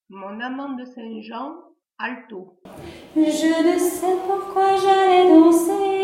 Mon amant de Saint-Jean, alto. Je ne sais pourquoi j'allais danser